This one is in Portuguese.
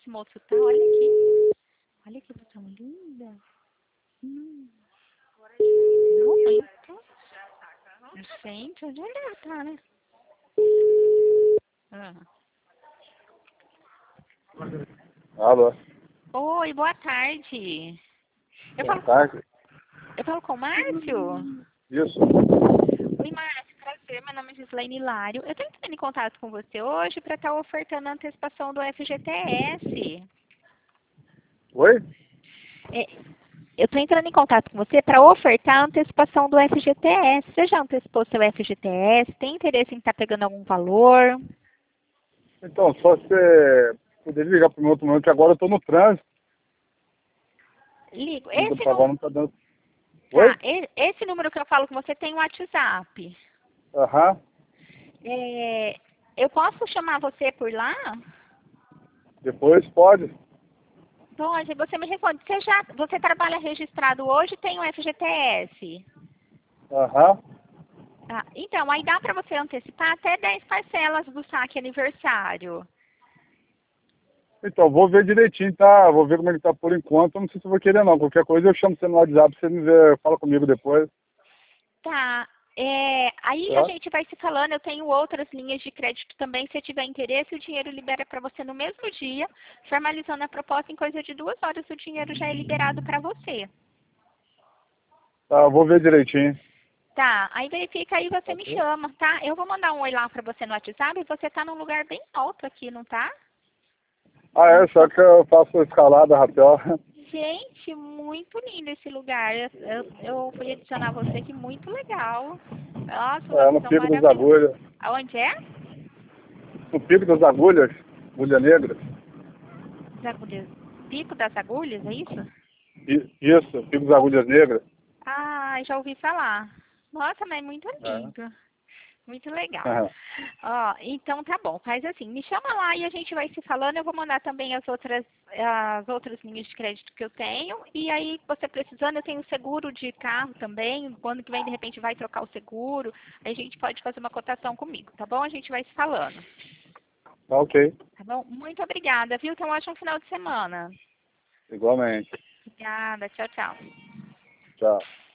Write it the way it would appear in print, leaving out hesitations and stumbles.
esse moço tá. Olha aqui. Olha que tão linda. Muito. Gente, onde ele tá, né? Ah. Alô? Oi, boa tarde. Boa tarde. Eu falo com o Márcio? Isso. Oi, Márcio, prazer. Meu nome é Gislaine Hilário. Eu tô entrando em contato com você hoje para estar ofertando a antecipação do FGTS. Oi? Eu tô entrando em contato com você para ofertar a antecipação do FGTS. Você já antecipou seu FGTS? Tem interesse em estar pegando algum valor? Então, só você poder ligar para o meu outro número, que agora eu estou no trânsito. Ligo. Agora não está dando. Oi? Tá, esse número que eu falo com você tem um WhatsApp. Aham. Eu posso chamar você por lá? Depois pode. Pode, você me responde. Você trabalha registrado hoje e tem o FGTS? Aham. Ah, então, aí dá para você antecipar até 10 parcelas do saque aniversário. Então, vou ver direitinho, tá? Vou ver como ele tá por enquanto. Eu não sei se eu vou querer, não. Qualquer coisa eu chamo você no WhatsApp, você me vê, fala comigo depois. Tá. Aí a Tá? gente vai se falando, eu tenho outras linhas de crédito também, se tiver interesse, o dinheiro libera para você no mesmo dia, formalizando a proposta em coisa de 2 horas, o dinheiro já é liberado para você. Tá, eu vou ver direitinho. Tá, aí verifica aí, você me Ok. chama, tá? Eu vou mandar um oi lá para você no WhatsApp, você tá num lugar bem alto aqui, não tá? Ah, é, só que eu faço escalada, rapel. Gente, muito lindo esse lugar. Eu fui adicionar você aqui, muito legal. Nossa, uma É, no visão Pico das maravilhosa. Agulhas. Aonde é? No Pico das Agulhas, Agulha Negra. Das agulhas. Pico das Agulhas, é isso? Isso, Pico das Agulhas Negras. Ah, já ouvi falar. Nossa, mas muito É. lindo. Muito legal. Aham. Ó, então tá bom, faz assim, me chama lá e a gente vai se falando, eu vou mandar também as outras linhas de crédito que eu tenho, e aí você precisando, eu tenho seguro de carro também, quando que vem de repente vai trocar o seguro, aí a gente pode fazer uma cotação comigo, tá bom? A gente vai se falando, Tá ok. tá bom? Muito obrigada, viu? Tenha um ótimo final de semana. Igualmente. Obrigada, tchau, tchau. Tchau.